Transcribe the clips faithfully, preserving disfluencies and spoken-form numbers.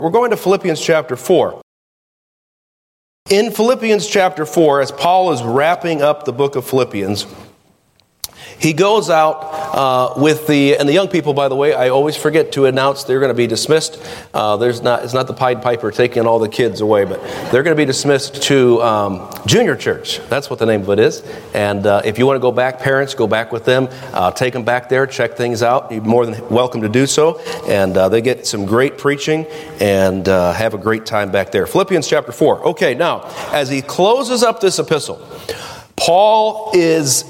We're going to Philippians chapter four. In Philippians chapter four, as Paul is wrapping up the book of Philippians, he goes out uh, with the, and the young people, by the way, I always forget to announce they're going to be dismissed. Uh, there's not, it's not the Pied Piper taking all the kids away, but they're going to be dismissed to um, junior church. That's what the name of it is. And uh, if you want to go back, parents, go back with them. Uh, take them back there, check things out. You're more than welcome to do so. And uh, they get some great preaching and uh, have a great time back there. Philippians chapter four. Okay, now, as he closes up this epistle, Paul is,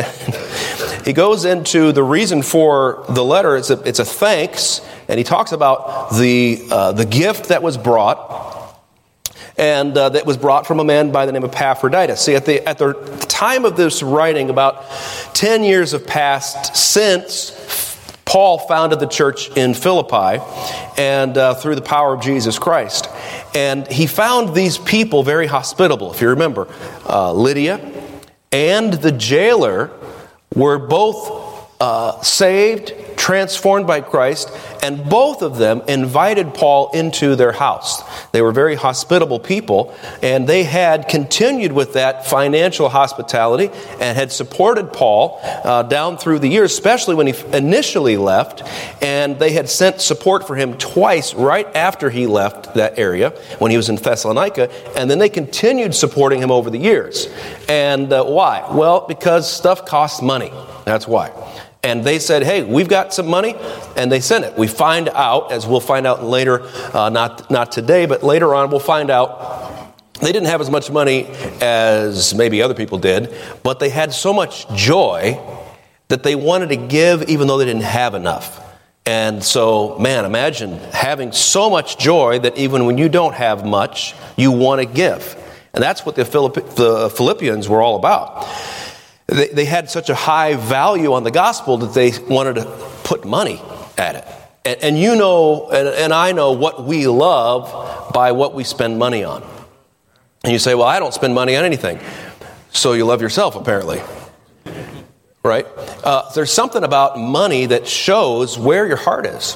he goes into the reason for the letter. It's a, it's a thanks, and he talks about the uh, the gift that was brought, and uh, that was brought from a man by the name of Epaphroditus. See, at the at the time of this writing, about ten years have passed since Paul founded the church in Philippi, and uh, through the power of Jesus Christ. And he found these people very hospitable. If you remember, uh, Lydia and the jailer were both uh, saved, transformed by Christ, and both of them invited Paul into their house. They were very hospitable people, and they had continued with that financial hospitality and had supported Paul uh, down through the years, especially when he initially left, and they had sent support for him twice right after he left that area when he was in Thessalonica, and then they continued supporting him over the years. And uh, why? Well, because stuff costs money. That's why. And they said, hey, we've got some money, and they sent it. We find out, as we'll find out later, uh, not not today, but later on, we'll find out they didn't have as much money as maybe other people did, but they had so much joy that they wanted to give even though they didn't have enough. And so, man, imagine having so much joy that even when you don't have much, you want to give. And that's what the, Philipp- the Philippians were all about. They, they had such a high value on the gospel that they wanted to put money at it. And, and you know, and, and I know what we love by what we spend money on. And you say, well, I don't spend money on anything. So you love yourself, apparently. Right? Uh, there's something about money that shows where your heart is.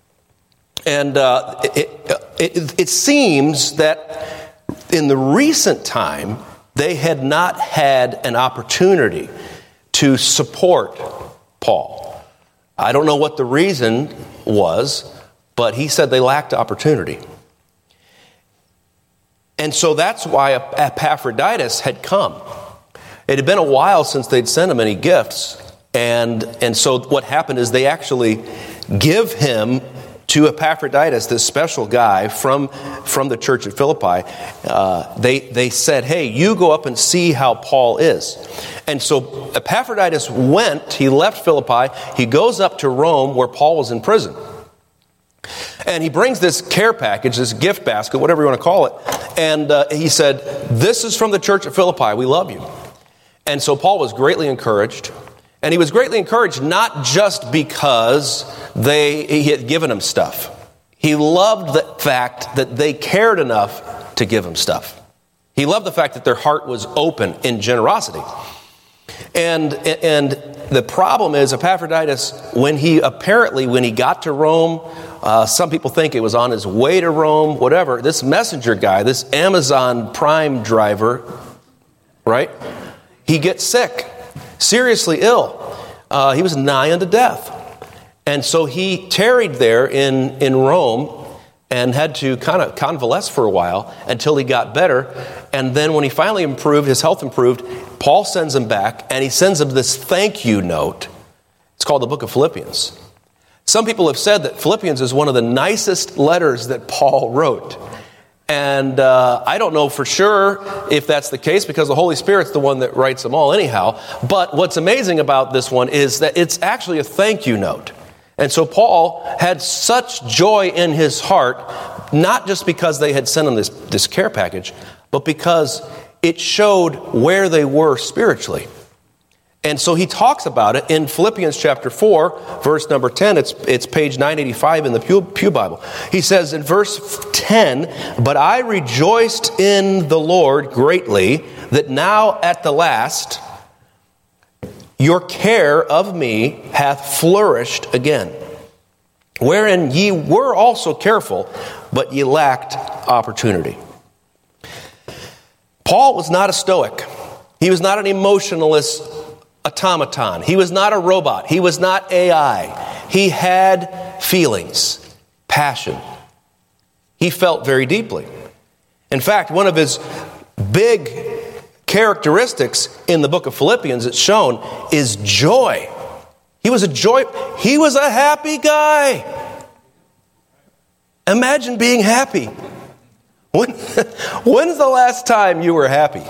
And uh, it, it, it seems that in the recent time, they had not had an opportunity to support Paul. I don't know what the reason was, but he said they lacked opportunity. And so that's why Epaphroditus had come. It had been a while since they'd sent him any gifts. And, and so what happened is they actually give him to Epaphroditus, this special guy from, from the church at Philippi. Uh, they, they said, hey, you go up and see how Paul is. And so Epaphroditus went, he left Philippi, he goes up to Rome where Paul was in prison. And he brings this care package, this gift basket, whatever you want to call it. And uh, he said, this is from the church at Philippi, we love you. And so Paul was greatly encouraged. And he was greatly encouraged not just because they he had given him stuff. He loved the fact that they cared enough to give him stuff. He loved the fact that their heart was open in generosity. And, and the problem is Epaphroditus, when he apparently, when he got to Rome, uh, some people think it was on his way to Rome, whatever, this messenger guy, this Amazon Prime driver, right? He gets sick. Seriously ill. Uh, he was nigh unto death. And so he tarried there in, in Rome and had to kind of convalesce for a while until he got better. And then when he finally improved, his health improved, Paul sends him back and he sends him this thank you note. It's called the book of Philippians. Some people have said that Philippians is one of the nicest letters that Paul wrote. And uh, I don't know for sure if that's the case because the Holy Spirit's the one that writes them all anyhow. But what's amazing about this one is that it's actually a thank you note. And so Paul had such joy in his heart, not just because they had sent him this, this care package, but because it showed where they were spiritually. And so he talks about it in Philippians chapter four, verse number ten. It's, it's page nine eighty-five in the Pew, Pew Bible. He says in verse ten, but I rejoiced in the Lord greatly that now at the last your care of me hath flourished again. wherein ye were also careful, but ye lacked opportunity. Paul was not a stoic. He was not an emotionless automaton. He was not a robot. He was not A I. He had feelings, passion. He felt very deeply. In fact, one of his big characteristics in the book of Philippians, it's shown, is joy. He was a joy. He was a happy guy. Imagine being happy. When, when's the last time you were happy?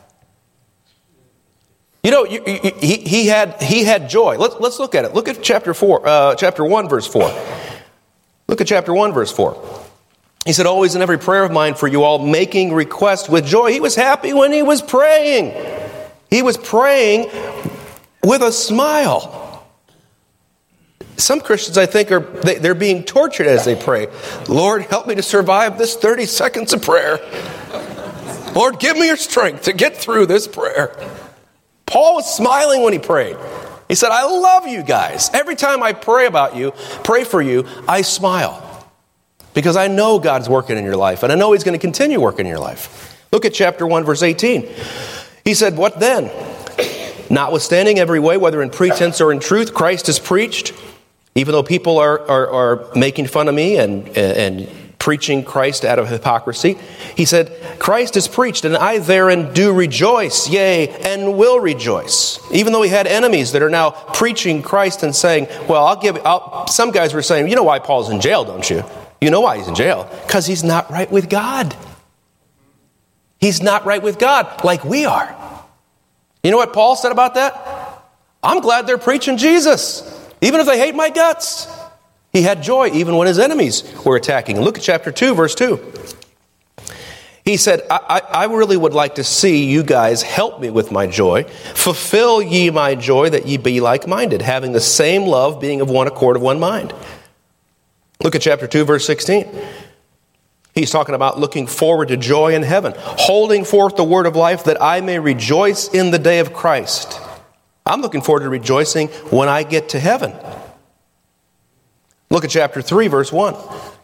You know, you, you, he, he had he had joy. Let's let's look at it. Look at chapter four, uh, chapter one, verse four. Look at chapter one, verse four. He said, "Always in every prayer of mine for you all, making request with joy." He was happy when he was praying. He was praying with a smile. Some Christians, I think, are they, they're being tortured as they pray. Lord, help me to survive this thirty seconds of prayer. Lord, give me your strength to get through this prayer. Paul was smiling when he prayed. He said, I love you guys. Every time I pray about you, pray for you, I smile. Because I know God's working in your life, and I know He's going to continue working in your life. Look at chapter one, verse eighteen. He said, what then? Notwithstanding every way, whether in pretense or in truth, Christ is preached. Even though people are, are, are making fun of me and, and preaching Christ out of hypocrisy, he said, Christ is preached, and I therein do rejoice, yea, and will rejoice. Even though he had enemies that are now preaching Christ and saying, well, I'll give, I'll, some guys were saying, you know why Paul's in jail, don't you? You know why he's in jail? Because he's not right with God. He's not right with God like we are. You know what Paul said about that? I'm glad they're preaching Jesus. Even if they hate my guts. He had joy even when his enemies were attacking. Look at chapter two, verse two. He said, I, I, I really would like to see you guys help me with my joy. Fulfill ye my joy that ye be like-minded, having the same love, being of one accord, of one mind. Look at chapter two, verse sixteen. He's talking about looking forward to joy in heaven, holding forth the word of life that I may rejoice in the day of Christ. I'm looking forward to rejoicing when I get to heaven. Look at chapter three, verse one.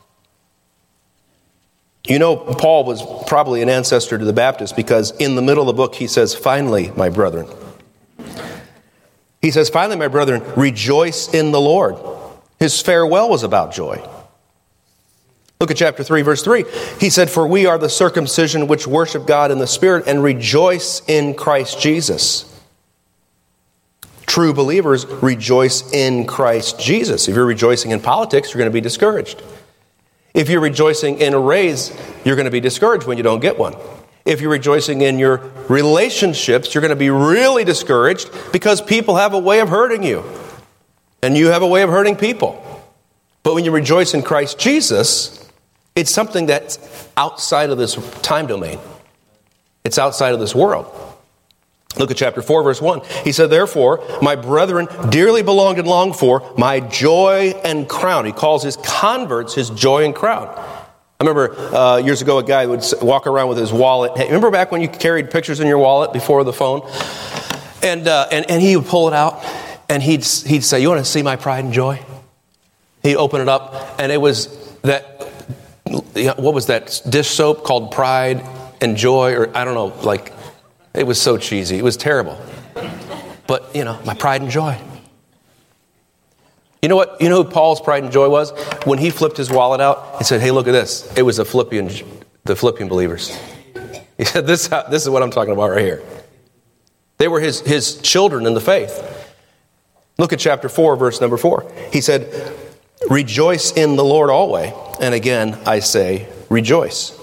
You know, Paul was probably an ancestor to the Baptists because in the middle of the book he says, finally, my brethren. He says, finally, my brethren, rejoice in the Lord. His farewell was about joy. Look at chapter three, verse three. He said, for we are the circumcision which worship God in the Spirit and rejoice in Christ Jesus. True believers rejoice in Christ Jesus. If you're rejoicing in politics, you're going to be discouraged. If you're rejoicing in a raise, you're going to be discouraged when you don't get one. If you're rejoicing in your relationships, you're going to be really discouraged because people have a way of hurting you. And you have a way of hurting people. But when you rejoice in Christ Jesus, it's something that's outside of this time domain. It's outside of this world. Look at chapter four, verse one. He said, therefore, my brethren, dearly beloved and longed for, my joy and crown. He calls his converts his joy and crown. I remember uh, years ago a guy would walk around with his wallet. Hey, remember back when you carried pictures in your wallet before the phone? And uh, and, and he would pull it out, and he'd, he'd say, you want to see my pride and joy? He'd open it up, and it was that, what was that dish soap called Pride and Joy? Or I don't know, like... It was so cheesy. It was terrible. But, you know, my pride and joy. You know what? You know who Paul's pride and joy was? When he flipped his wallet out, he said, hey, look at this. It was the Philippian, the Philippian believers. He said, this, this is what I'm talking about right here. They were his, his children in the faith. Look at chapter four, verse number four. He said, rejoice in the Lord always. And again, I say, rejoice.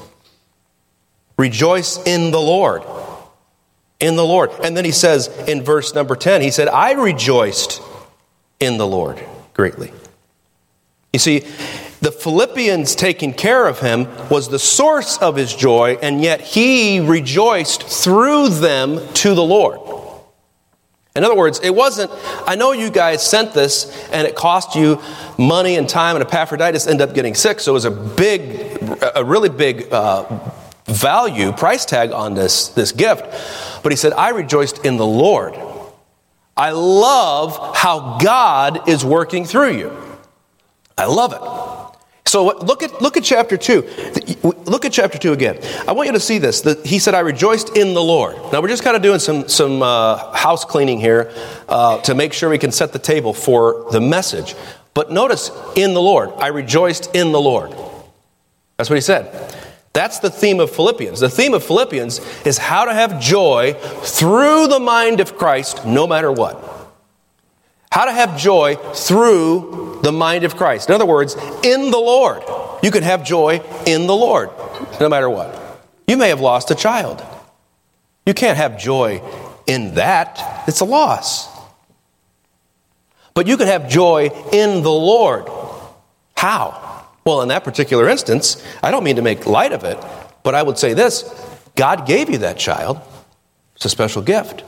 Rejoice in the Lord. In the Lord. And then he says in verse number ten, he said, I rejoiced in the Lord greatly. You see, the Philippians taking care of him was the source of his joy, and yet he rejoiced through them to the Lord. In other words, it wasn't, I know you guys sent this and it cost you money and time, and Epaphroditus ended up getting sick, so it was a big, a really big uh, value, price tag on this, this gift. But he said, I rejoiced in the Lord. I love how God is working through you. I love it. So look at look at chapter two. Look at chapter two again. I want you to see this. The, he said, I rejoiced in the Lord. Now we're just kind of doing some, some uh, house cleaning here uh, to make sure we can set the table for the message. But notice, in the Lord. I rejoiced in the Lord. That's what he said. That's the theme of Philippians. The theme of Philippians is how to have joy through the mind of Christ no matter what. How to have joy through the mind of Christ. In other words, in the Lord. You can have joy in the Lord, no matter what. You may have lost a child. You can't have joy in that. It's a loss. But you can have joy in the Lord. How? Well, in that particular instance, I don't mean to make light of it, but I would say this. God gave you that child. It's a special gift.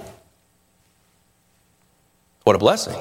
What a blessing.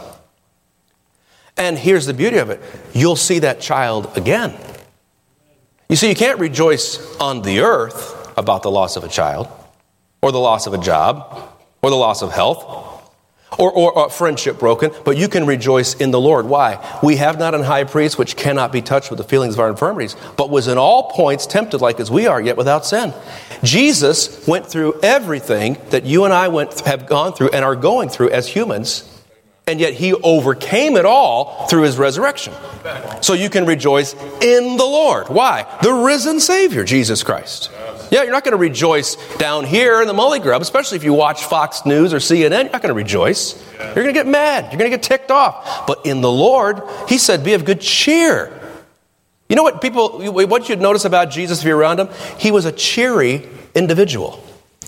And here's the beauty of it. You'll see that child again. You see, you can't rejoice on the earth about the loss of a child, or the loss of a job, or the loss of health, or, or, or friendship broken, but you can rejoice in the Lord. Why? We have not an high priest which cannot be touched with the feelings of our infirmities, but was in all points tempted like as we are, yet without sin. Jesus went through everything that you and I went have gone through and are going through as humans. And yet he overcame it all through his resurrection. So you can rejoice in the Lord. Why? The risen Savior, Jesus Christ. Yeah, you're not going to rejoice down here in the Mully Grub, especially if you watch Fox News or C N N. You're not going to rejoice. You're going to get mad. You're going to get ticked off. But in the Lord, he said, be of good cheer. You know what people, what you'd notice about Jesus if you're around him? He was a cheery individual.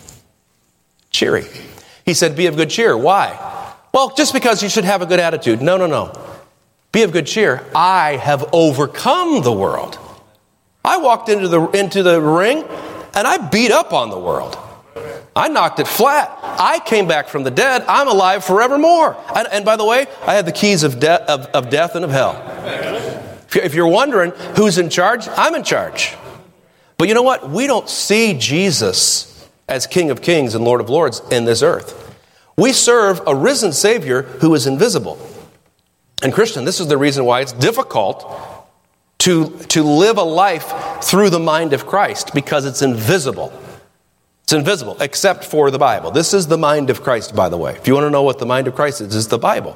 Cheery. He said, be of good cheer. Why? Well, just because you should have a good attitude. No, no, no. Be of good cheer. I have overcome the world. I walked into the into the ring and I beat up on the world. I knocked it flat. I came back from the dead. I'm alive forevermore. And, and by the way, I have the keys of, de- of, of death and of hell. If you're wondering who's in charge, I'm in charge. But you know what? We don't see Jesus as King of Kings and Lord of Lords in this earth. We serve a risen Savior who is invisible. And Christian, this is the reason why it's difficult to, to live a life through the mind of Christ, because it's invisible. It's invisible, except for the Bible. This is the mind of Christ, by the way. If you want to know what the mind of Christ is, it's the Bible.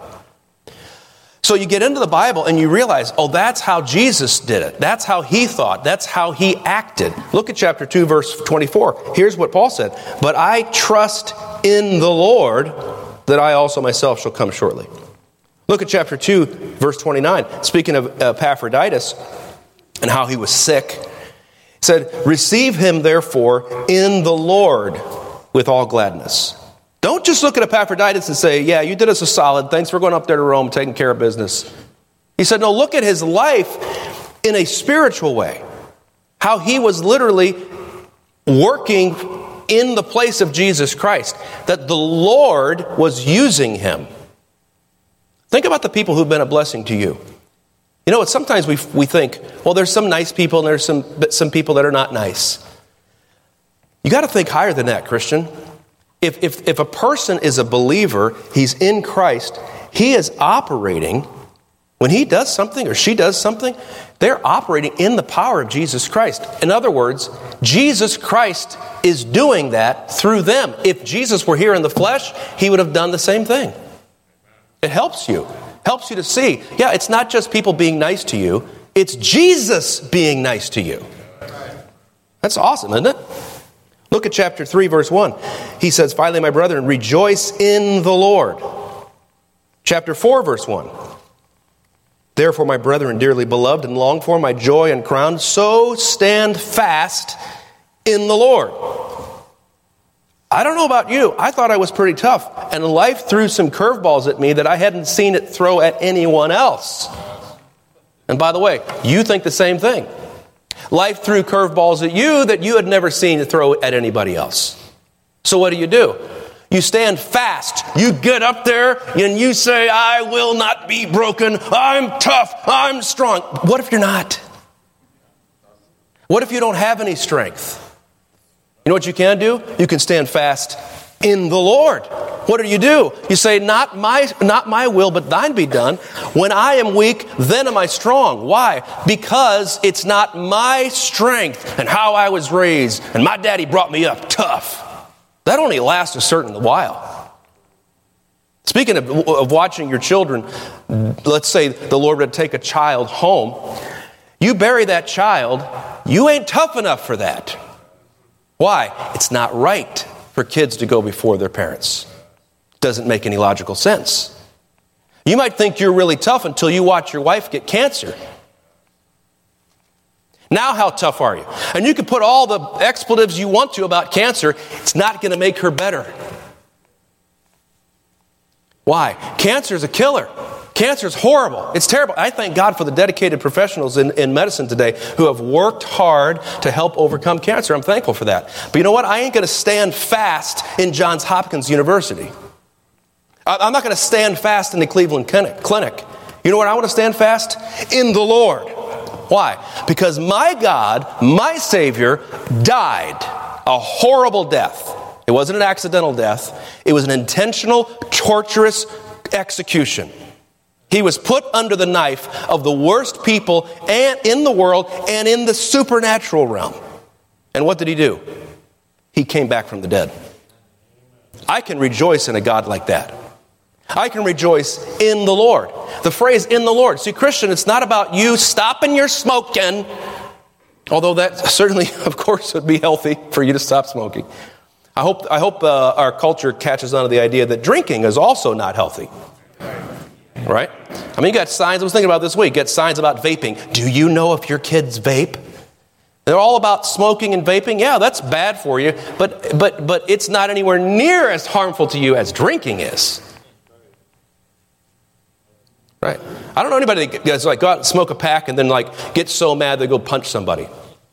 So you get into the Bible and you realize, oh, that's how Jesus did it. That's how he thought. That's how he acted. Look at chapter two, verse twenty-four. Here's what Paul said. But I trust in the Lord that I also myself shall come shortly. Look at chapter two, verse twenty-nine. Speaking of Epaphroditus and how he was sick, he said, receive him therefore in the Lord with all gladness. Don't just look at Epaphroditus and say, yeah, you did us a solid. Thanks for going up there to Rome, taking care of business. He said, no, look at his life in a spiritual way. How he was literally working in the place of Jesus Christ. That the Lord was using him. Think about the people who've been a blessing to you. You know what? Sometimes we we think, well, there's some nice people and there's some, some people that are not nice. You got to think higher than that, Christian. If, if, if a person is a believer, he's in Christ, he is operating, when he does something or she does something, they're operating in the power of Jesus Christ. In other words, Jesus Christ is doing that through them. If Jesus were here in the flesh, he would have done the same thing. It helps you. Helps you to see, yeah, it's not just people being nice to you, it's Jesus being nice to you. That's awesome, isn't it? Look at chapter three, verse one. He says, finally, my brethren, rejoice in the Lord. Chapter four, verse one. Therefore, my brethren, dearly beloved and longed for, my joy and crown, so stand fast in the Lord. I don't know about you. I thought I was pretty tough. And life threw some curveballs at me that I hadn't seen it throw at anyone else. And by the way, you think the same thing. Life threw curveballs at you that you had never seen it throw at anybody else. So what do you do? You stand fast. You get up there and you say, I will not be broken. I'm tough. I'm strong. What if you're not? What if you don't have any strength? You know what you can do? You can stand fast in the Lord. What do you do? You say, not my, not my will, but thine be done. When I am weak, then am I strong. Why? Because it's not my strength and how I was raised, and my daddy brought me up tough. That only lasts a certain while. Speaking of, of watching your children, let's say the Lord would take a child home. You bury that child, you ain't tough enough for that. Why? It's not right for kids to go before their parents. Doesn't make any logical sense. You might think you're really tough until you watch your wife get cancer. Now how tough are you? And you can put all the expletives you want to about cancer. It's not going to make her better. Why? Cancer is a killer. Cancer is horrible. It's terrible. I thank God for the dedicated professionals in, in medicine today who have worked hard to help overcome cancer. I'm thankful for that. But you know what? I ain't going to stand fast in Johns Hopkins University. I'm not going to stand fast in the Cleveland Clinic. You know what I want to stand fast? In the Lord. Why? Because my God, my Savior, died a horrible death. It wasn't an accidental death. It was an intentional, torturous execution. He was put under the knife of the worst people and in the world and in the supernatural realm. And what did he do? He came back from the dead. I can rejoice in a God like that. I can rejoice in the Lord. The phrase in the Lord. See, Christian, it's not about you stopping your smoking, although that certainly, of course, would be healthy for you to stop smoking. I hope, I hope uh, our culture catches on to the idea that drinking is also not healthy. Right? I mean, you got signs, I was thinking about this week, you got signs about vaping. Do you know if your kids vape? They're all about smoking and vaping. Yeah, that's bad for you, but but but it's not anywhere near as harmful to you as drinking is. Right? I don't know anybody that's like go out and smoke a pack and then like get so mad they go punch somebody.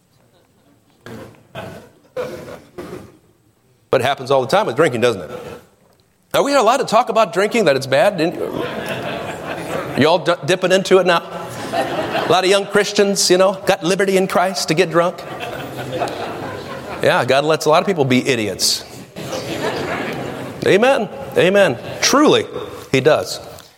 But it happens all the time with drinking, doesn't it? Are we allowed to talk about drinking, that it's bad? You all d- dipping into it now? A lot of young Christians, you know, got liberty in Christ to get drunk. Yeah, God lets a lot of people be idiots. Amen. Amen. Truly, He does.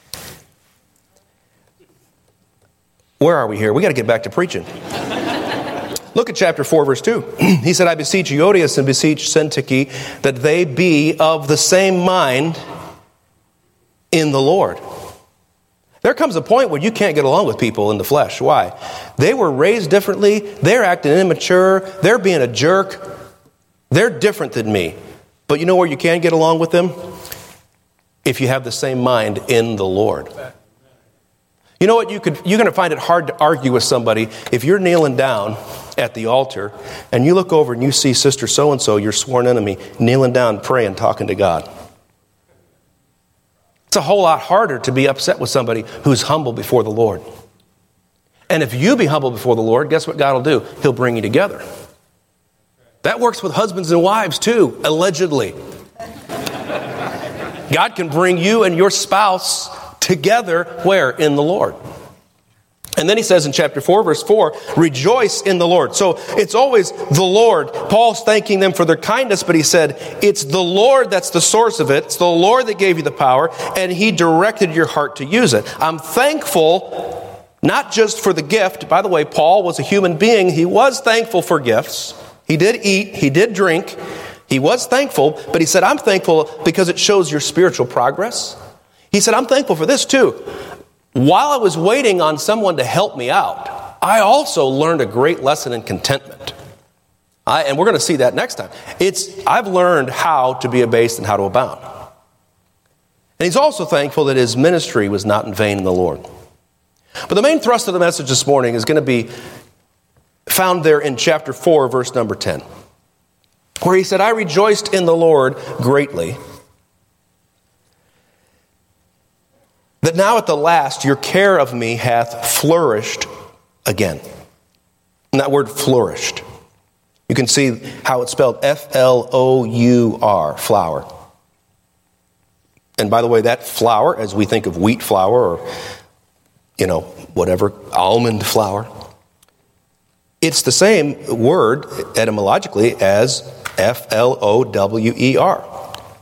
Where are we here? We got to get back to preaching. Look at chapter four, verse two. He said, I beseech Euodias and beseech Syntyche that they be of the same mind in the Lord. There comes a point where you can't get along with people in the flesh. Why? They were raised differently. They're acting immature. They're being a jerk. They're different than me. But you know where you can get along with them? If you have the same mind in the Lord. You know what? You could, you're going to find it hard to argue with somebody if you're kneeling down at the altar and you look over and you see Sister So-and-so, your sworn enemy, kneeling down, praying, talking to God. It's a whole lot harder to be upset with somebody who's humble before the Lord. And if you be humble before the Lord, guess what God will do? He'll bring you together. That works with husbands and wives too, allegedly. God can bring you and your spouse together where? In the Lord. And then he says in chapter four, verse four, rejoice in the Lord. So it's always the Lord. Paul's thanking them for their kindness, but he said, it's the Lord that's the source of it. It's the Lord that gave you the power, and he directed your heart to use it. I'm thankful, not just for the gift. By the way, Paul was a human being. He was thankful for gifts. He did eat. He did drink. He was thankful, but he said, I'm thankful because it shows your spiritual progress. He said, I'm thankful for this too. While I was waiting on someone to help me out, I also learned a great lesson in contentment. I, and we're going to see that next time. It's I've learned how to be abased and how to abound. And he's also thankful that his ministry was not in vain in the Lord. But the main thrust of the message this morning is going to be found there in chapter four, verse number ten, where he said, I rejoiced in the Lord greatly, that now at the last your care of me hath flourished again. And that word flourished, you can see how it's spelled F L O U R, flour. And by the way, that flour, as we think of wheat flour or, you know, whatever, almond flour, it's the same word etymologically as F L O W E R.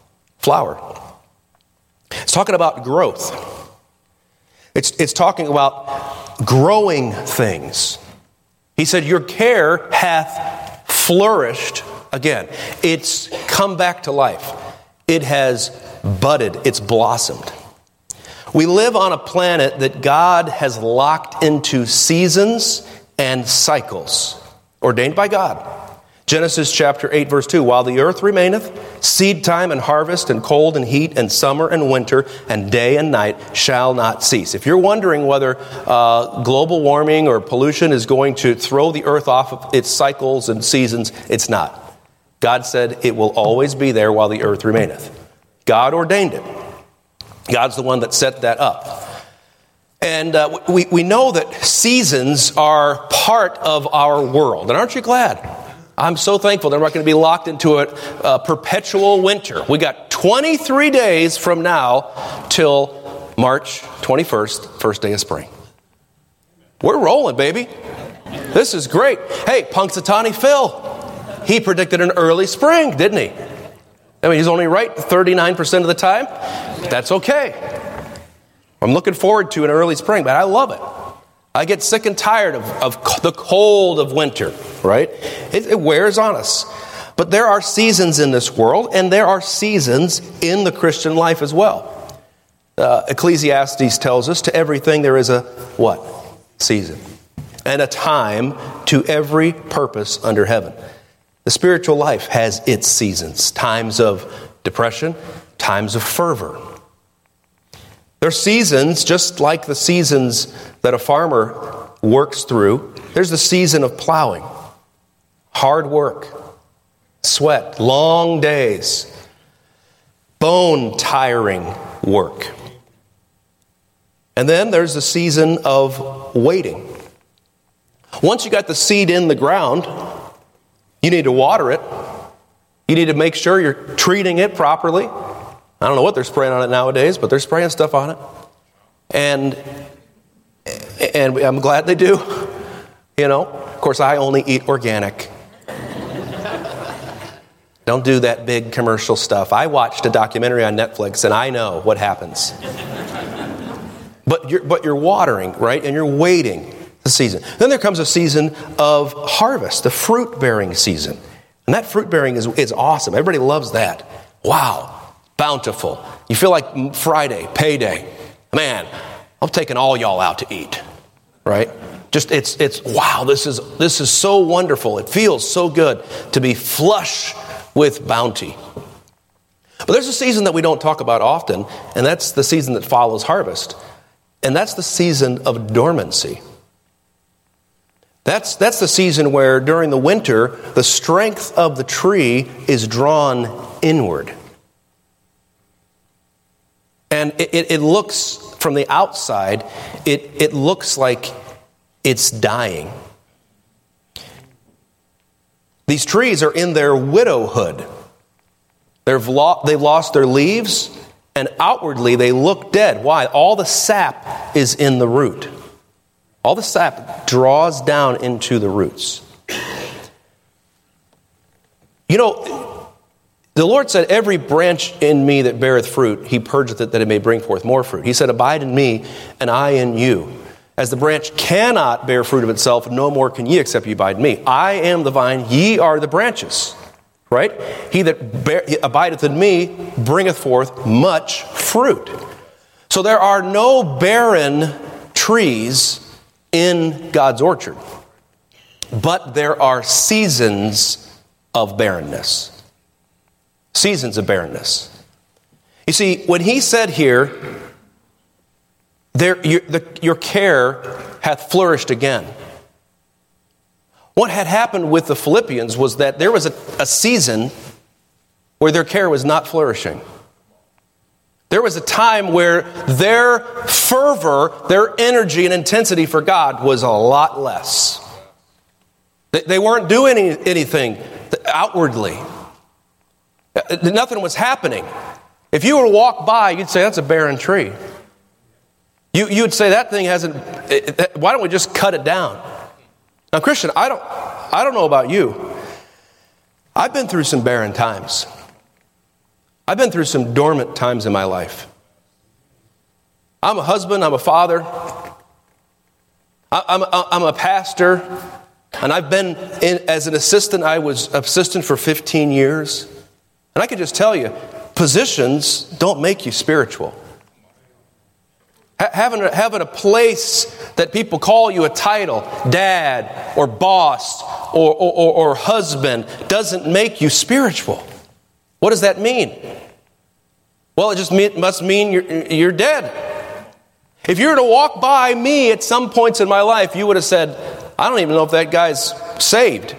flower. It's talking about growth. It's, it's talking about growing things. He said, your care hath flourished again. It's come back to life. It has budded. It's blossomed. We live on a planet that God has locked into seasons and cycles ordained by God. Genesis chapter eight, verse two, while the earth remaineth, seed time and harvest and cold and heat and summer and winter and day and night shall not cease. If you're wondering whether uh, global warming or pollution is going to throw the earth off of its cycles and seasons, it's not. God said it will always be there while the earth remaineth. God ordained it. God's the one that set that up. And uh, we, we know that seasons are part of our world. And aren't you glad? I'm so thankful that we're not going to be locked into a, a perpetual winter. We got twenty-three days from now till March twenty-first, first day of spring. We're rolling, baby. This is great. Hey, Punxsutawney Phil, he predicted an early spring, didn't he? I mean, he's only right thirty-nine percent of the time. That's okay. I'm looking forward to an early spring, but I love it. I get sick and tired of, of the cold of winter, right? It, it wears on us. But there are seasons in this world, and there are seasons in the Christian life as well. Uh, Ecclesiastes tells us, to everything there is a, what? Season. And a time to every purpose under heaven. The spiritual life has its seasons. Times of depression, times of fervor. There are seasons, just like the seasons that a farmer works through. There's the season of plowing, hard work, sweat, long days, bone-tiring work. And then there's the season of waiting. Once you got the seed in the ground, you need to water it. You need to make sure you're treating it properly. I don't know what they're spraying on it nowadays, but they're spraying stuff on it. And and I'm glad they do. You know, of course, I only eat organic. Don't do that big commercial stuff. I watched a documentary on Netflix, and I know what happens. But you're, but you're watering, right? And you're waiting the season. Then there comes a season of harvest, the fruit-bearing season. And that fruit-bearing is, is awesome. Everybody loves that. Wow. Bountiful. You feel like Friday, payday. Man, I'm taking all y'all out to eat, right? Just it's it's wow. This is this is so wonderful. It feels so good to be flush with bounty. But there's a season that we don't talk about often, and that's the season that follows harvest, and that's the season of dormancy. That's that's the season where during the winter the strength of the tree is drawn inward. And it, it, it looks, from the outside, it, it looks like it's dying. These trees are in their widowhood. They've, lo- they've lost their leaves, and outwardly they look dead. Why? All the sap is in the root. All the sap draws down into the roots. You know, the Lord said, every branch in me that beareth fruit, he purgeth it that it may bring forth more fruit. He said, abide in me, and I in you. As the branch cannot bear fruit of itself, no more can ye except ye abide in me. I am the vine, ye are the branches. Right? He that bear, abideth in me bringeth forth much fruit. So there are no barren trees in God's orchard. But there are seasons of barrenness. Seasons of barrenness. You see, when he said here, there, your, the, your care hath flourished again. What had happened with the Philippians was that there was a, a season where their care was not flourishing. There was a time where their fervor, their energy and intensity for God was a lot less. They, they weren't doing any, anything outwardly. Nothing was happening. If you were to walk by, you'd say, that's a barren tree. You, you'd say, that thing hasn't, why don't we just cut it down? Now, Christian, I don't, I don't know about you. I've been through some barren times. I've been through some dormant times in my life. I'm a husband, I'm a father, I'm a, I'm a pastor, and I've been, in, as an assistant, I was assistant for fifteen years. And I can just tell you, positions don't make you spiritual. Having a, having a place that people call you a title, dad or boss or, or, or husband, doesn't make you spiritual. What does that mean? Well, it just mean, must mean you're, you're dead. If you were to walk by me at some points in my life, you would have said, I don't even know if that guy's saved.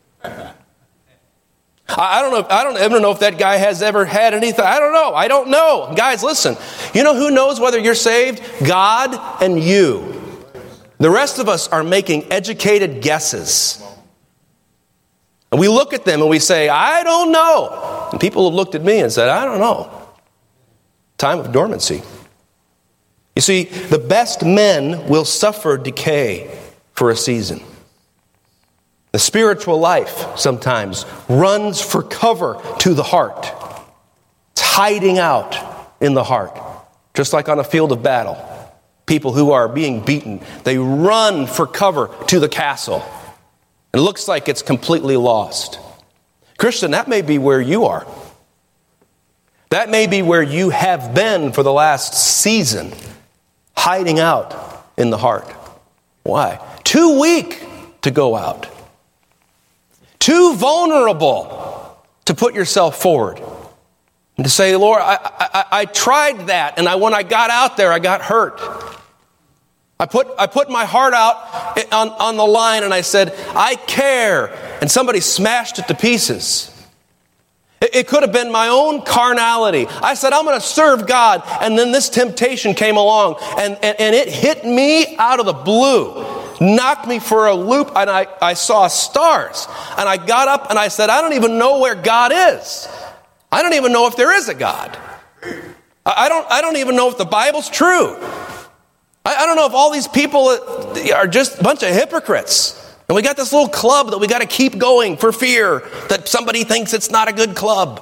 I don't know. I don't ever know if that guy has ever had anything. I don't know. I don't know. Guys, listen. You know who knows whether you're saved? God and you. The rest of us are making educated guesses. And we look at them and we say, I don't know. And people have looked at me and said, I don't know. Time of dormancy. You see, the best men will suffer decay for a season. The spiritual life sometimes runs for cover to the heart. It's hiding out in the heart. Just like on a field of battle. People who are being beaten, they run for cover to the castle. It looks like it's completely lost. Christian, that may be where you are. That may be where you have been for the last season. Hiding out in the heart. Why? Too weak to go out. Too vulnerable to put yourself forward. And to say, Lord, I, I, I tried that, and I, when I got out there, I got hurt. I put, I put my heart out on, on the line, and I said, I care. And somebody smashed it to pieces. It could have been my own carnality. I said, I'm going to serve God. And then this temptation came along. And, and, and it hit me out of the blue. Knocked me for a loop. And I, I saw stars. And I got up and I said, I don't even know where God is. I don't even know if there is a God. I don't, I don't even know if the Bible's true. I, I don't know if all these people are just a bunch of hypocrites. And we got this little club that we got to keep going for fear that somebody thinks it's not a good club.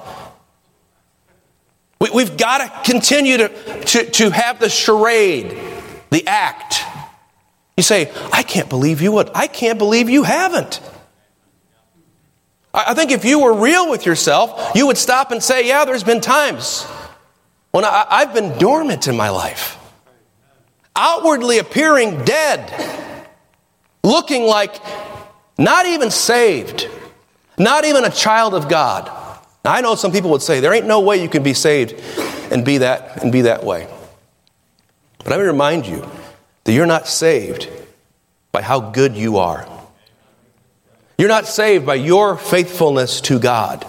We, we've got to continue to, to, to have the charade, the act. You say, I can't believe you would. I can't believe you haven't. I, I think if you were real with yourself, you would stop and say, yeah, there's been times when I, I've been dormant in my life. Outwardly appearing dead. Looking like not even saved, not even a child of God. Now, I know some people would say there ain't no way you can be saved and be that and be that way. But let me remind you that you're not saved by how good you are. You're not saved by your faithfulness to God.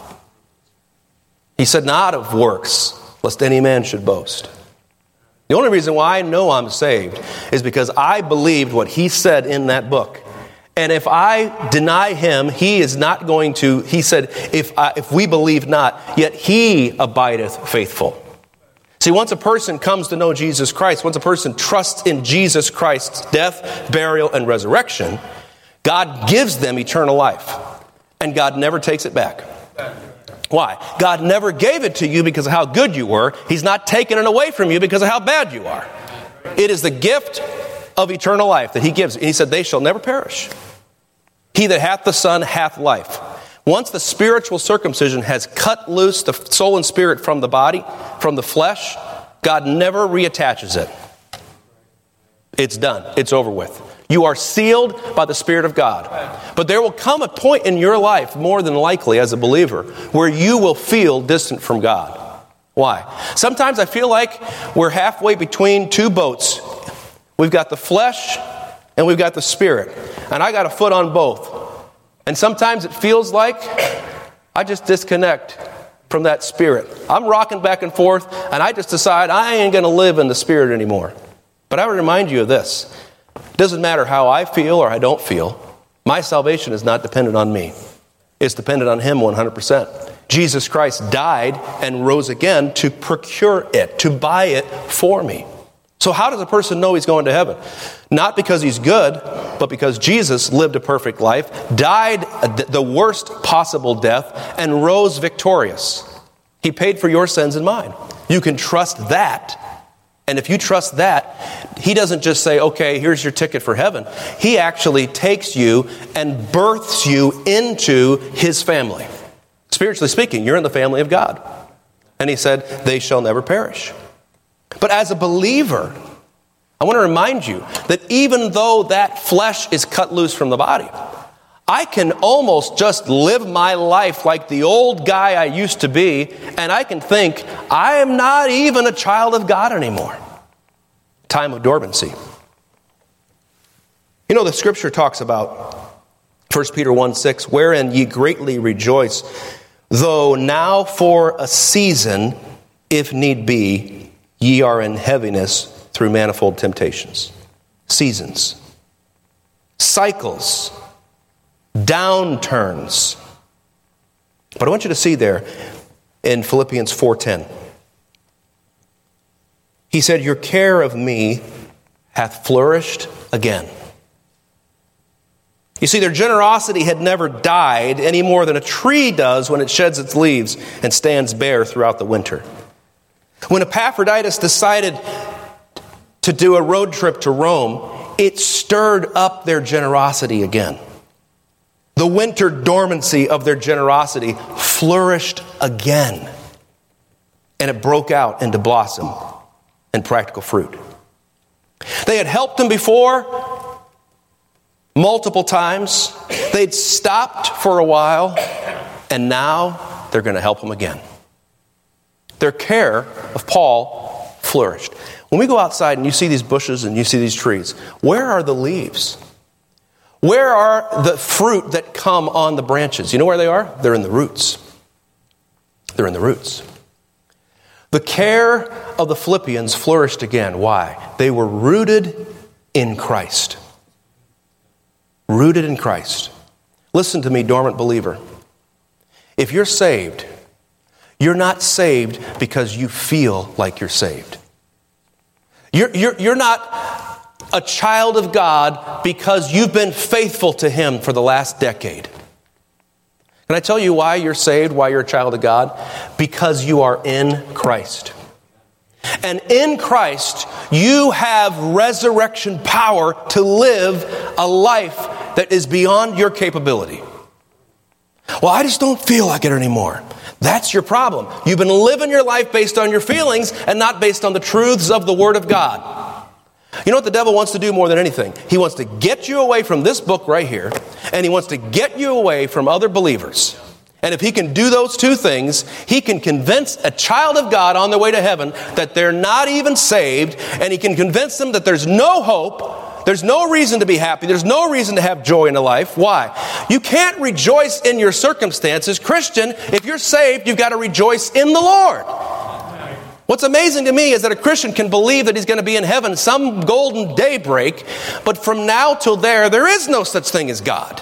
He said, not of works, lest any man should boast. The only reason why I know I'm saved is because I believed what he said in that book. And if I deny him, he is not going to, he said, if I, if we believe not, yet he abideth faithful. See, once a person comes to know Jesus Christ, once a person trusts in Jesus Christ's death, burial, and resurrection, God gives them eternal life. And God never takes it back. Why? God never gave it to you because of how good you were. He's not taking it away from you because of how bad you are. It is the gift of eternal life that he gives. And he said, they shall never perish. He that hath the Son hath life. Once the spiritual circumcision has cut loose the soul and spirit from the body, from the flesh, God never reattaches it. It's done. It's over with. You are sealed by the Spirit of God. But there will come a point in your life, more than likely as a believer, where you will feel distant from God. Why? Sometimes I feel like we're halfway between two boats. We've got the flesh and we've got the Spirit. And I got a foot on both. And sometimes it feels like I just disconnect from that Spirit. I'm rocking back and forth and I just decide I ain't going to live in the Spirit anymore. But I would remind you of this. It doesn't matter how I feel or I don't feel. My salvation is not dependent on me. It's dependent on him one hundred percent. Jesus Christ died and rose again to procure it, to buy it for me. So how does a person know he's going to heaven? Not because he's good, but because Jesus lived a perfect life, died the worst possible death, and rose victorious. He paid for your sins and mine. You can trust that. And if you trust that, he doesn't just say, okay, here's your ticket for heaven. He actually takes you and births you into his family. Spiritually speaking, you're in the family of God. And he said, they shall never perish. But as a believer, I want to remind you that even though that flesh is cut loose from the body, I can almost just live my life like the old guy I used to be, and I can think, I am not even a child of God anymore. Time of dormancy. You know, the scripture talks about First Peter one six, wherein ye greatly rejoice, though now for a season, if need be, ye are in heaviness through manifold temptations. Seasons. Cycles. Downturns. But I want you to see there in Philippians four ten. He said, your care of me hath flourished again. You see, their generosity had never died any more than a tree does when it sheds its leaves and stands bare throughout the winter. When Epaphroditus decided to do a road trip to Rome, it stirred up their generosity again. The winter dormancy of their generosity flourished again. And it broke out into blossom and practical fruit. They had helped him before multiple times. They'd stopped for a while. And now they're going to help him again. Their care of Paul flourished. When we go outside and you see these bushes and you see these trees, where are the leaves? Where are the fruit that come on the branches? You know where they are? They're in the roots. They're in the roots. The care of the Philippians flourished again. Why? They were rooted in Christ. Rooted in Christ. Listen to me, dormant believer. If you're saved, you're not saved because you feel like you're saved. You're, you're, you're not a child of God because you've been faithful to him for the last decade. Can I tell you why you're saved, why you're a child of God? Because you are in Christ. And in Christ, you have resurrection power to live a life that is beyond your capability. Well, I just don't feel like it anymore. That's your problem. You've been living your life based on your feelings and not based on the truths of the Word of God. You know what the devil wants to do more than anything? He wants to get you away from this book right here, and he wants to get you away from other believers. And if he can do those two things, he can convince a child of God on their way to heaven that they're not even saved, and he can convince them that there's no hope, there's no reason to be happy, there's no reason to have joy in a life. Why? You can't rejoice in your circumstances. Christian, if you're saved, you've got to rejoice in the Lord. What's amazing to me is that a Christian can believe that he's going to be in heaven some golden daybreak, but from now till there, there is no such thing as God.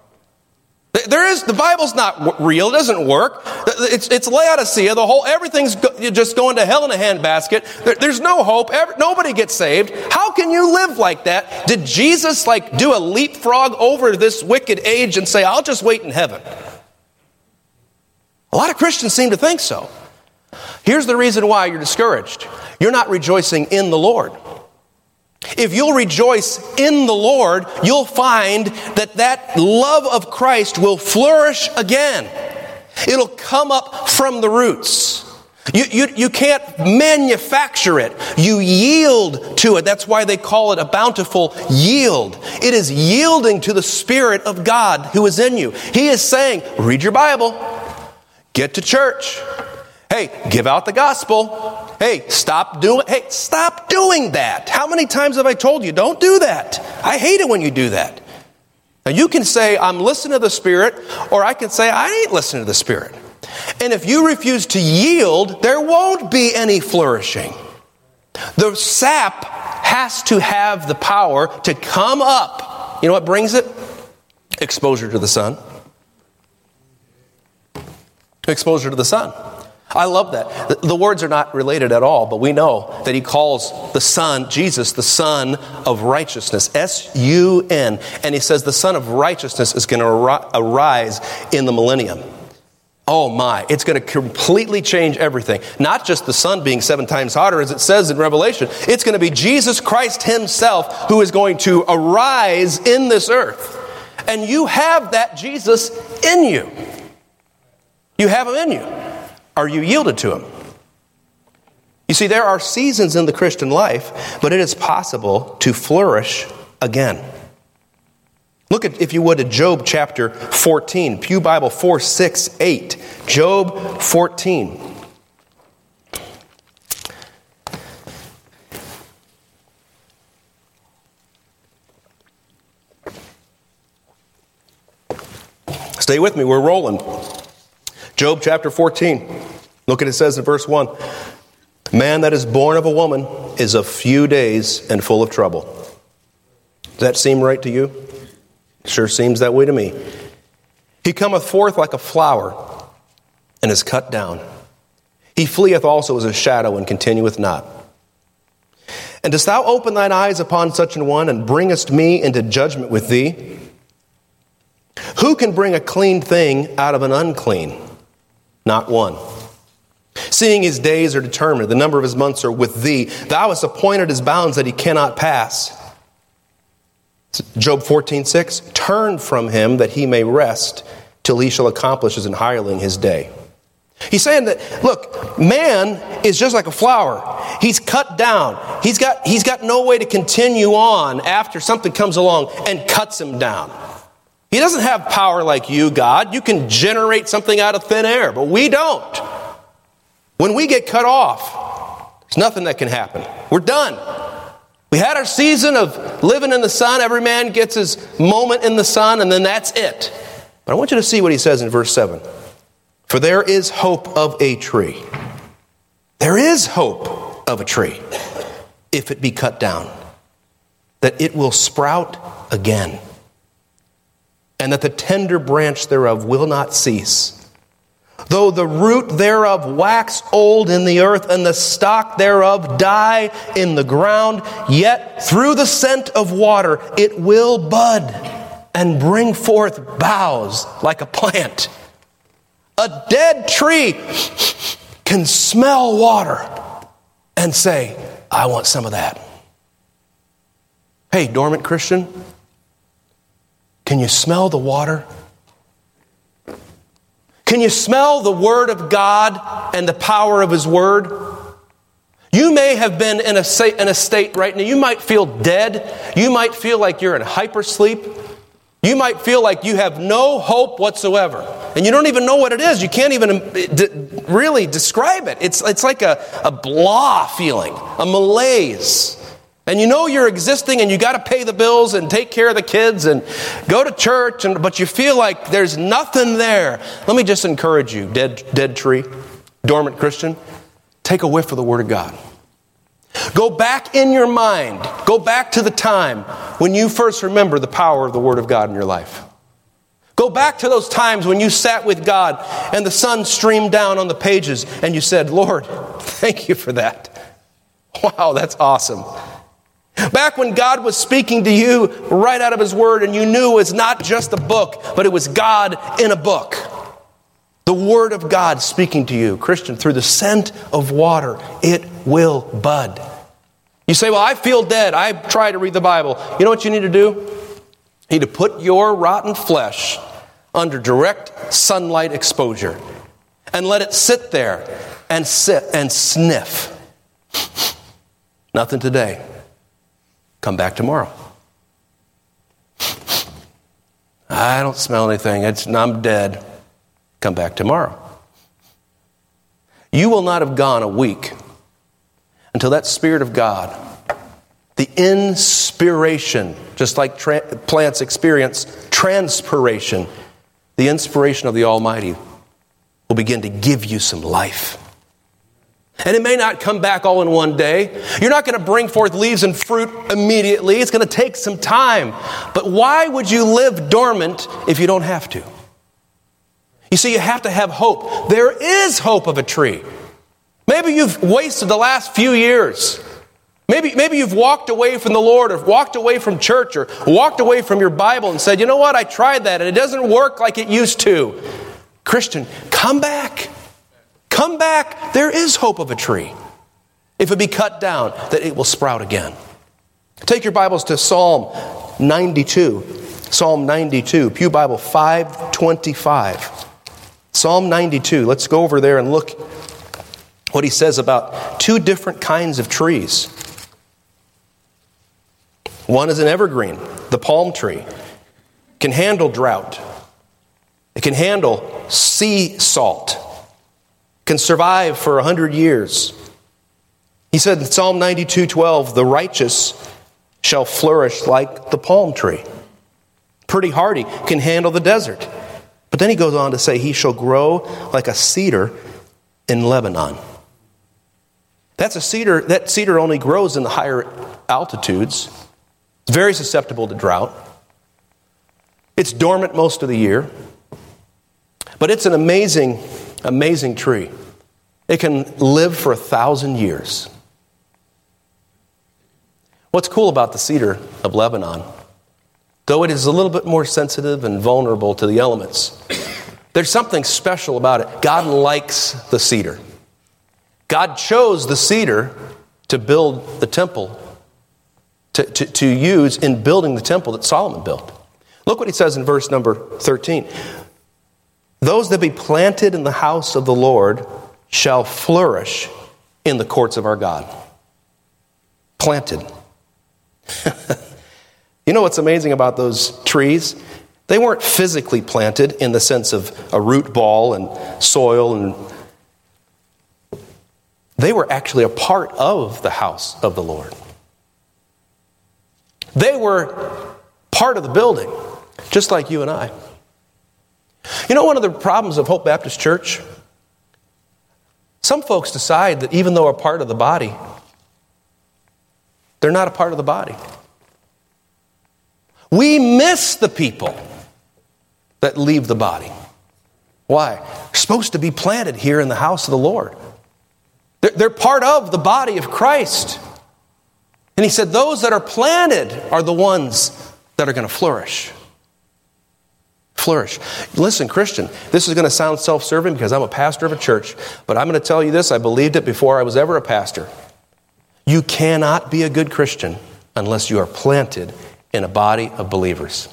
There is, the Bible's not real, it doesn't work. It's, it's Laodicea, the whole, everything's go, just going to hell in a handbasket. There, there's no hope, every, nobody gets saved. How can you live like that? Did Jesus like do a leapfrog over this wicked age and say, I'll just wait in heaven? A lot of Christians seem to think so. Here's the reason why you're discouraged. You're not rejoicing in the Lord. If you'll rejoice in the Lord, you'll find that that love of Christ will flourish again. It'll come up from the roots. You, you, you can't manufacture it. You yield to it. That's why they call it a bountiful yield. It is yielding to the Spirit of God who is in you. He is saying, read your Bible, get to church. Hey, give out the gospel. Hey, stop doing, hey, stop doing that. How many times have I told you, don't do that? I hate it when you do that. Now you can say, I'm listening to the Spirit, or I can say, I ain't listening to the Spirit. And if you refuse to yield, there won't be any flourishing. The sap has to have the power to come up. You know what brings it? Exposure to the sun. Exposure to the sun. I love that. The words are not related at all, but we know that he calls the Son, Jesus, the Son of Righteousness, S U N. And he says the Son of Righteousness is going to arise in the millennium. Oh my, it's going to completely change everything. Not just the sun being seven times hotter, as it says in Revelation. It's going to be Jesus Christ himself who is going to arise in this earth. And you have that Jesus in you. You have him in you. Are you yielded to him? You see, there are seasons in the Christian life, but it is possible to flourish again. Look at, if you would, at Job chapter fourteen, Pew Bible four six eight. Job fourteen. Stay with me, we're rolling. Job chapter fourteen. Look at it, says in verse one. Man that is born of a woman is of few days and full of trouble. Does that seem right to you? Sure seems that way to me. He cometh forth like a flower and is cut down. He fleeth also as a shadow and continueth not. And dost thou open thine eyes upon such an one and bringest me into judgment with thee? Who can bring a clean thing out of an unclean? Not one. Seeing his days are determined, the number of his months are with thee. Thou hast appointed his bounds that he cannot pass. Job fourteen six. Turn from him that he may rest till he shall accomplish as an hireling his day. He's saying that, look, man is just like a flower. He's cut down. He's got, he's got no way to continue on after something comes along and cuts him down. He doesn't have power like you, God. You can generate something out of thin air, but we don't. When we get cut off, there's nothing that can happen. We're done. We had our season of living in the sun. Every man gets his moment in the sun, and then that's it. But I want you to see what he says in verse seven. For there is hope of a tree. There is hope of a tree, if it be cut down, that it will sprout again, and that the tender branch thereof will not cease. Though the root thereof wax old in the earth, and the stock thereof die in the ground, yet through the scent of water it will bud and bring forth boughs like a plant. A dead tree can smell water and say, I want some of that. Hey, dormant Christian, can you smell the water? Can you smell the Word of God and the power of His Word? You may have been in a, in a state right now. You might feel dead. You might feel like you're in hypersleep. You might feel like you have no hope whatsoever. And you don't even know what it is. You can't even really describe it. It's, it's like a, a blah feeling, a malaise. And you know you're existing and you got to pay the bills and take care of the kids and go to church, and but you feel like there's nothing there. Let me just encourage you, dead, dead tree, dormant Christian, take a whiff of the Word of God. Go back in your mind. Go back to the time when you first remember the power of the Word of God in your life. Go back to those times when you sat with God and the sun streamed down on the pages and you said, Lord, thank you for that. Wow, that's awesome. Back when God was speaking to you right out of His Word and you knew it was not just a book, but it was God in a book. The Word of God speaking to you. Christian, through the scent of water, it will bud. You say, well, I feel dead. I try to read the Bible. You know what you need to do? You need to put your rotten flesh under direct sunlight exposure and let it sit there and sit and sniff. Nothing today. Come back tomorrow. I don't smell anything. It's, I'm dead. Come back tomorrow. You will not have gone a week until that Spirit of God, the inspiration, just like tra- plants experience transpiration, the inspiration of the Almighty will begin to give you some life. And it may not come back all in one day. You're not going to bring forth leaves and fruit immediately. It's going to take some time. But why would you live dormant if you don't have to? You see, you have to have hope. There is hope of a tree. Maybe you've wasted the last few years. Maybe, maybe you've walked away from the Lord or walked away from church or walked away from your Bible and said, you know what, I tried that and it doesn't work like it used to. Christian, come back. Come back. There is hope of a tree. If it be cut down, that it will sprout again. Take your Bibles to Psalm ninety-two. Psalm ninety-two, Pew Bible five twenty-five. Psalm ninety-two. Let's go over there and look what he says about two different kinds of trees. One is an evergreen, the palm tree. It can handle drought. It can handle sea salt. It can survive for a hundred years. He said in Psalm ninety-two twelve, the righteous shall flourish like the palm tree. Pretty hardy, can handle the desert. But then he goes on to say, he shall grow like a cedar in Lebanon. That's a cedar, that cedar only grows in the higher altitudes. It's very susceptible to drought. It's dormant most of the year. But it's an amazing, amazing tree. It can live for a thousand years. What's cool about the cedar of Lebanon, though it is a little bit more sensitive and vulnerable to the elements, there's something special about it. God likes the cedar. God chose the cedar to build the temple, to, to, to use in building the temple that Solomon built. Look what he says in verse number thirteen. Those that be planted in the house of the Lord shall flourish in the courts of our God. Planted. You know what's amazing about those trees? They weren't physically planted in the sense of a root ball and soil, and they were actually a part of the house of the Lord. They were part of the building, just like you and I. You know one of the problems of Hope Baptist Church? Some folks decide that even though they're part of the body, they're not a part of the body. We miss the people that leave the body. Why? They're supposed to be planted here in the house of the Lord. They're, they're part of the body of Christ. And he said those that are planted are the ones that are going to flourish. Flourish. Listen, Christian, this is going to sound self-serving because I'm a pastor of a church, but I'm going to tell you this, I believed it before I was ever a pastor. You cannot be a good Christian unless you are planted in a body of believers.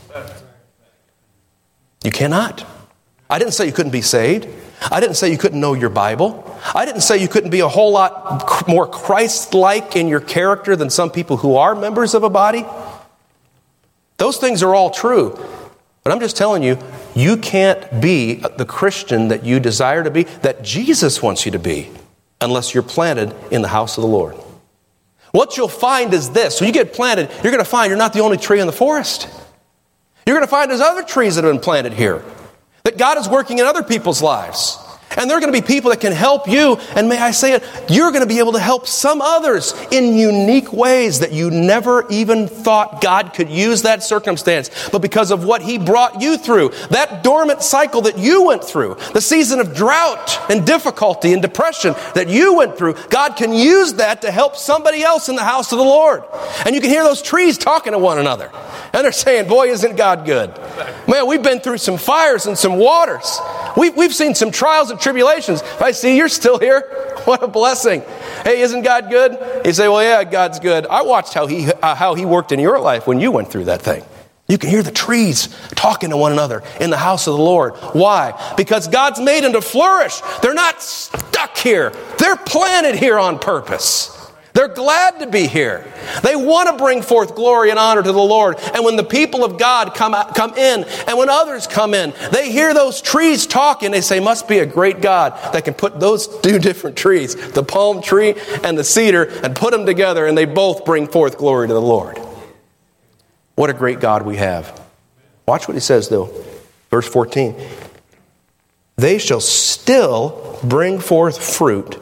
You cannot. I didn't say you couldn't be saved. I didn't say you couldn't know your Bible. I didn't say you couldn't be a whole lot more Christ-like in your character than some people who are members of a body. Those things are all true. But I'm just telling you, you can't be the Christian that you desire to be, that Jesus wants you to be, unless you're planted in the house of the Lord. What you'll find is this. When you get planted, you're going to find you're not the only tree in the forest. You're going to find there's other trees that have been planted here. That God is working in other people's lives. And there are going to be people that can help you. And may I say it, you're going to be able to help some others in unique ways that you never even thought God could use that circumstance. But because of what He brought you through, that dormant cycle that you went through, the season of drought and difficulty and depression that you went through, God can use that to help somebody else in the house of the Lord. And you can hear those trees talking to one another. And they're saying, boy, isn't God good. Man, we've been through some fires and some waters. We've, we've seen some trials and tribulations. If I see you're still here, what a blessing. Hey, isn't God good? You say, well, yeah, God's good. I watched how he, uh, how he worked in your life when you went through that thing. You can hear the trees talking to one another in the house of the Lord. Why? Because God's made them to flourish. They're not stuck here. They're planted here on purpose. They're glad to be here. They want to bring forth glory and honor to the Lord. And when the people of God come out, come in, and when others come in, they hear those trees talking. They say, must be a great God that can put those two different trees, the palm tree and the cedar, and put them together, and they both bring forth glory to the Lord. What a great God we have. Watch what he says, though. Verse fourteen. They shall still bring forth fruit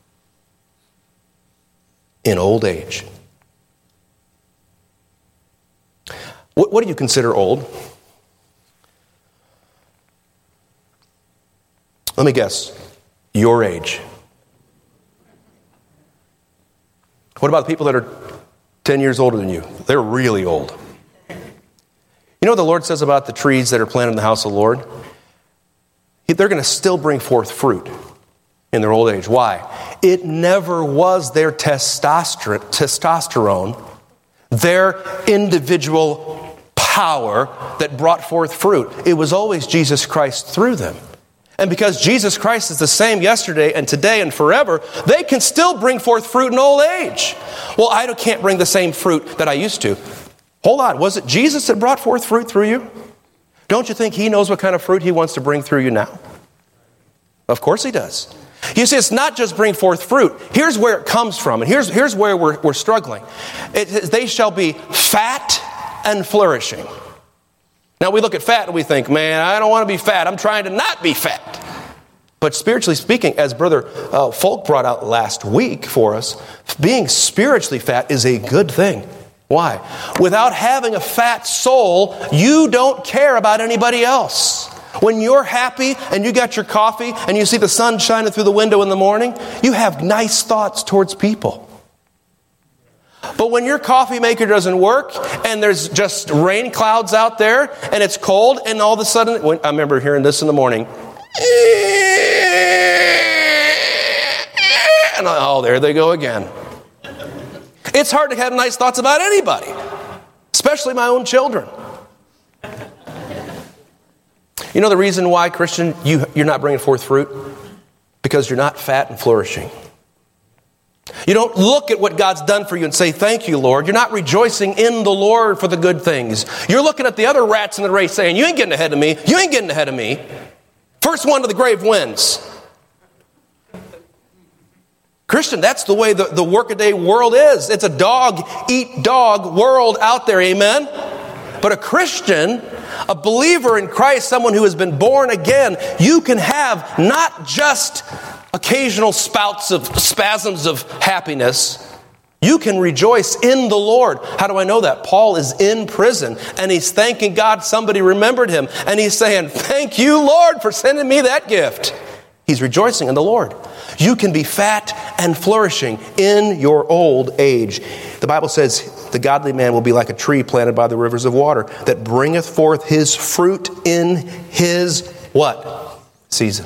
in old age. What, what do you consider old? Let me guess. Your age. What about the people that are ten years older than you? They're really old. You know what the Lord says about the trees that are planted in the house of the Lord? they're going to still bring forth fruit in their old age. Why? It never was their testosterone, testosterone, their individual power that brought forth fruit. It was always Jesus Christ through them. And because Jesus Christ is the same yesterday and today and forever, they can still bring forth fruit in old age. Well, I can't bring the same fruit that I used to. Hold on, was it Jesus that brought forth fruit through you? Don't you think he knows what kind of fruit he wants to bring through you now? Of course he does. You see, it's not just bring forth fruit. Here's where it comes from, and here's, here's where we're, we're struggling. It, they shall be fat and flourishing. Now we look at fat and we think, man, I don't want to be fat. I'm trying to not be fat. But spiritually speaking, as Brother uh, Folk brought out last week for us, being spiritually fat is a good thing. Why? Without having a fat soul, you don't care about anybody else. When you're happy and you got your coffee and you see the sun shining through the window in the morning, you have nice thoughts towards people. But when your coffee maker doesn't work and there's just rain clouds out there and it's cold and all of a sudden, when, I remember hearing this in the morning, and oh, there they go again. It's hard to have nice thoughts about anybody, especially my own children. You know the reason why, Christian, you, you're not bringing forth fruit? Because you're not fat and flourishing. You don't look at what God's done for you and say, thank you, Lord. You're not rejoicing in the Lord for the good things. You're looking at the other rats in the race saying, you ain't getting ahead of me. You ain't getting ahead of me. First one to the grave wins. Christian, that's the way the, the workaday world is. It's a dog-eat-dog world out there, amen? But a Christian, a believer in Christ, someone who has been born again, you can have not just occasional spouts of spasms of happiness. You can rejoice in the Lord. How do I know that? Paul is in prison and he's thanking God somebody remembered him. And he's saying, thank you, Lord, for sending me that gift. He's rejoicing in the Lord. You can be fat and flourishing in your old age. The Bible says the godly man will be like a tree planted by the rivers of water that bringeth forth his fruit in his what? Season.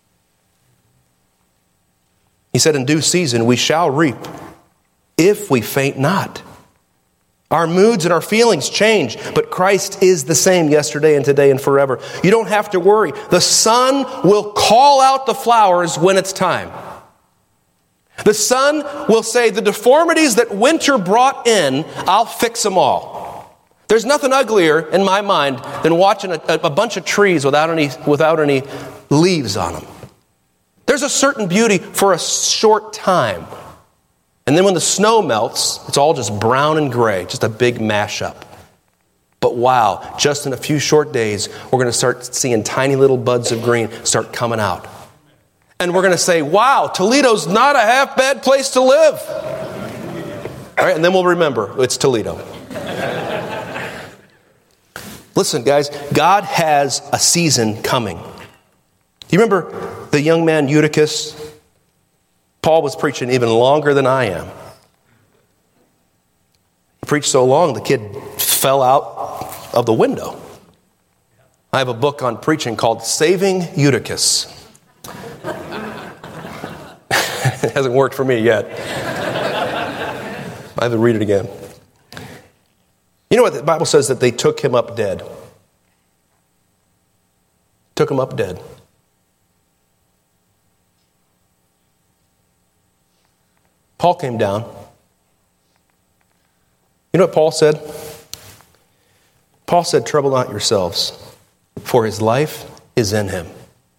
He said, in due season we shall reap if we faint not. Our moods and our feelings change, but Christ is the same yesterday and today and forever. You don't have to worry. The sun will call out the flowers when it's time. The sun will say, the deformities that winter brought in, I'll fix them all. There's nothing uglier in my mind than watching a, a bunch of trees without any, without any leaves on them. There's a certain beauty for a short time. And then when the snow melts, it's all just brown and gray, just a big mashup. But wow, just in a few short days, we're going to start seeing tiny little buds of green start coming out. And we're going to say, wow, Toledo's not a half bad place to live. All right, and then we'll remember, it's Toledo. Listen, guys, God has a season coming. You remember the young man Eutychus? Paul was preaching even longer than I am. He preached so long, the kid fell out of the window. I have a book on preaching called Saving Eutychus. It hasn't worked for me yet. I have to read it again. You know what the Bible says? That they took him up dead. Took him up dead. Paul came down. You know what Paul said? Paul said, trouble not yourselves, for his life is in him.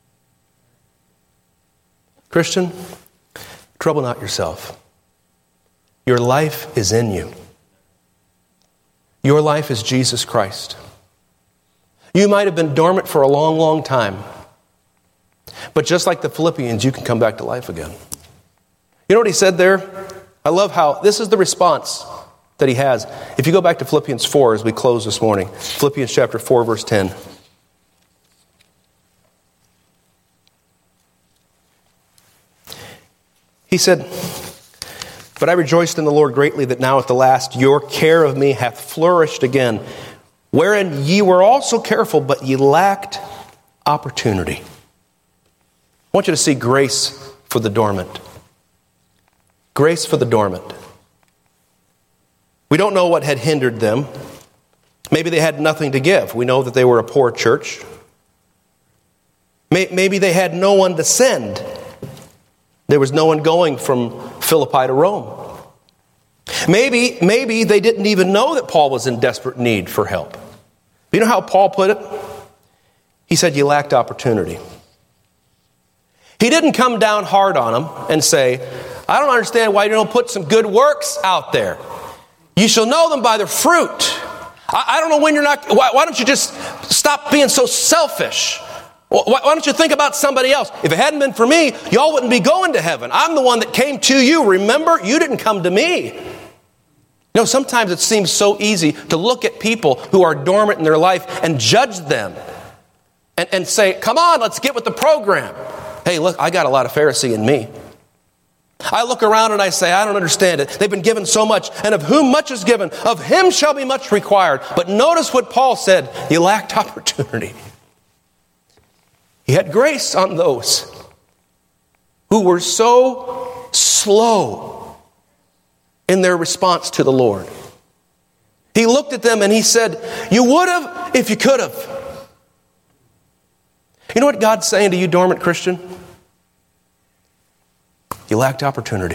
Christian, trouble not yourself. Your life is in you. Your life is Jesus Christ. You might have been dormant for a long, long time. But just like the Philippians, you can come back to life again. You know what he said there? I love how this is the response that he has. If you go back to Philippians four as we close this morning. Philippians chapter four, verse ten. He said, but I rejoiced in the Lord greatly that now at the last your care of me hath flourished again, wherein ye were also careful, but ye lacked opportunity. want you to see grace for the dormant. Grace for the dormant. We don't know what had hindered them. Maybe they had nothing to give. We know that they were a poor church. Maybe they had no one to send. There was no one going from Philippi to Rome. Maybe, maybe they didn't even know that Paul was in desperate need for help. You know how Paul put it? He said, you lacked opportunity. He didn't come down hard on them and say, I don't understand why you don't put some good works out there. You shall know them by their fruit. I, I don't know when you're not, why, why don't you just stop being so selfish? Why, why don't you think about somebody else? If it hadn't been for me, y'all wouldn't be going to heaven. I'm the one that came to you. Remember, you didn't come to me. You know, sometimes it seems so easy to look at people who are dormant in their life and judge them and, and say, come on, let's get with the program. Hey, look, I got a lot of Pharisee in me. I look around and I say, I don't understand it. They've been given so much, and of whom much is given, of him shall be much required. But notice what Paul said, you lacked opportunity. He had grace on those who were so slow in their response to the Lord. He looked at them and he said, you would have if you could have. You know what God's saying to you, dormant Christian? You lacked opportunity.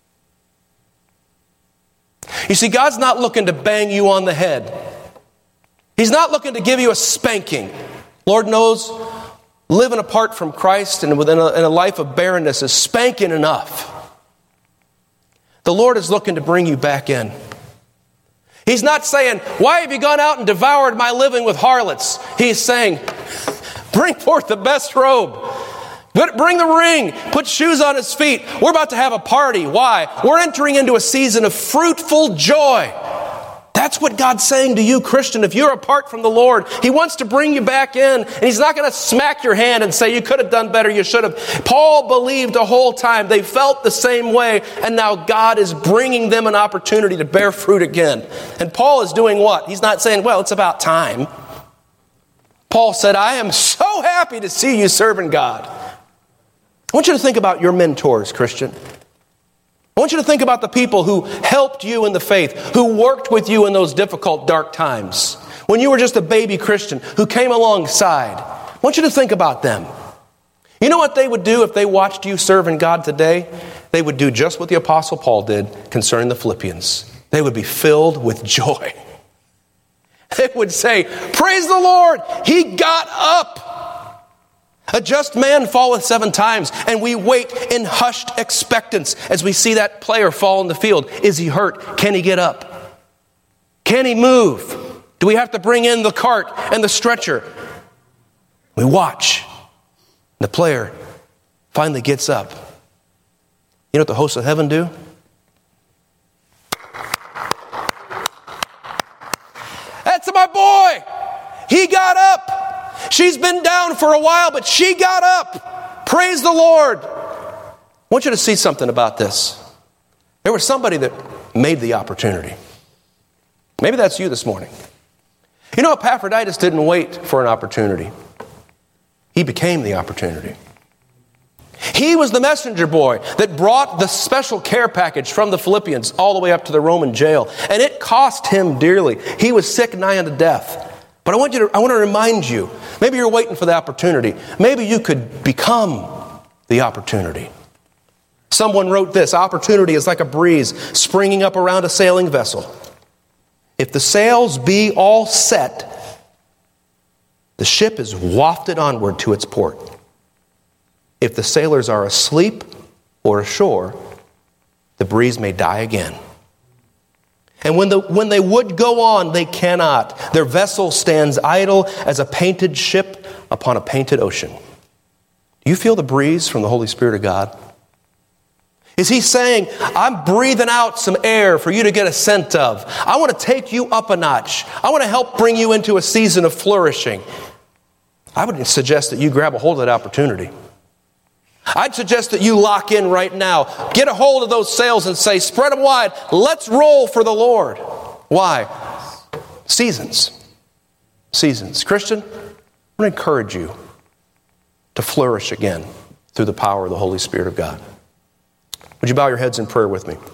You see, God's not looking to bang you on the head. He's not looking to give you a spanking. Lord knows, living apart from Christ and within a, in a life of barrenness is spanking enough. The Lord is looking to bring you back in. He's not saying, why have you gone out and devoured my living with harlots? He's saying, bring forth the best robe. Bring the ring. Put shoes on his feet. We're about to have a party. Why? We're entering into a season of fruitful joy. That's what God's saying to you, Christian. If you're apart from the Lord, He wants to bring you back in. And He's not going to smack your hand and say, you could have done better, you should have. Paul believed the whole time. They felt the same way. And now God is bringing them an opportunity to bear fruit again. And Paul is doing what? He's not saying, well, it's about time. Paul said, I am so happy to see you serving God. I want you to think about your mentors, Christian. I want you to think about the people who helped you in the faith, who worked with you in those difficult, dark times. When you were just a baby Christian, who came alongside. I want you to think about them. You know what they would do if they watched you serving God today? They would do just what the Apostle Paul did concerning the Philippians. They would be filled with joy. They would say, praise the Lord, he got up. A just man falleth seven times, and we wait in hushed expectance as we see that player fall in the field. Is he hurt? Can he get up? Can he move? Do we have to bring in the cart and the stretcher? We watch. The player finally gets up. You know what the hosts of heaven do? That's my boy! He got up! She's been down for a while, but she got up. Praise the Lord. I want you to see something about this. There was somebody that made the opportunity. Maybe that's you this morning. You know, Epaphroditus didn't wait for an opportunity. He became the opportunity. He was the messenger boy that brought the special care package from the Philippians all the way up to the Roman jail. And it cost him dearly. He was sick nigh unto death. But I want you to, I want to remind you, maybe you're waiting for the opportunity. Maybe you could become the opportunity. Someone wrote this, opportunity is like a breeze springing up around a sailing vessel. If the sails be all set, the ship is wafted onward to its port. If the sailors are asleep or ashore, the breeze may die again. And when, the, when they would go on, they cannot. Their vessel stands idle as a painted ship upon a painted ocean. Do you feel the breeze from the Holy Spirit of God? Is he saying, I'm breathing out some air for you to get a scent of. I want to take you up a notch. I want to help bring you into a season of flourishing. I would suggest that you grab a hold of that opportunity. I'd suggest that you lock in right now. Get a hold of those sails and say, spread them wide. Let's roll for the Lord. Why? Seasons. Seasons. Christian, I want to encourage you to flourish again. through the power of the Holy Spirit of God. Would you bow your heads in prayer with me?